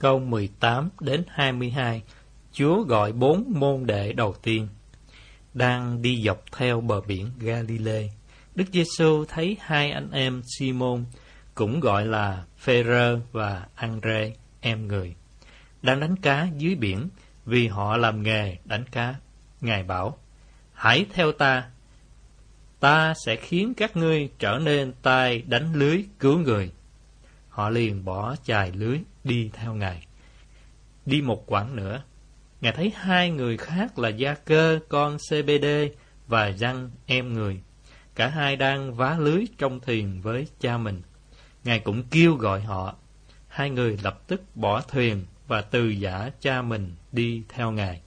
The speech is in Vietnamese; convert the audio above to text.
câu 18 đến 22, Chúa gọi 4 môn đệ đầu tiên. Đang đi dọc theo bờ biển Galilee, Đức Giêsu thấy 2 anh em Simon, cũng gọi là Phêrô và Ândrê, em người, đang đánh cá dưới biển vì họ làm nghề đánh cá. Ngài bảo: hãy theo ta, ta sẽ khiến các ngươi trở nên tay đánh lưới cứu người. Họ liền bỏ chài lưới đi theo Ngài. Đi một quãng nữa, Ngài thấy 2 người khác là Gia-cơ con Xê-bê-đê và Giăng em người, cả hai đang vá lưới trong thuyền với cha mình. Ngài cũng kêu gọi họ. 2 người lập tức bỏ thuyền và từ giã cha mình đi theo Ngài.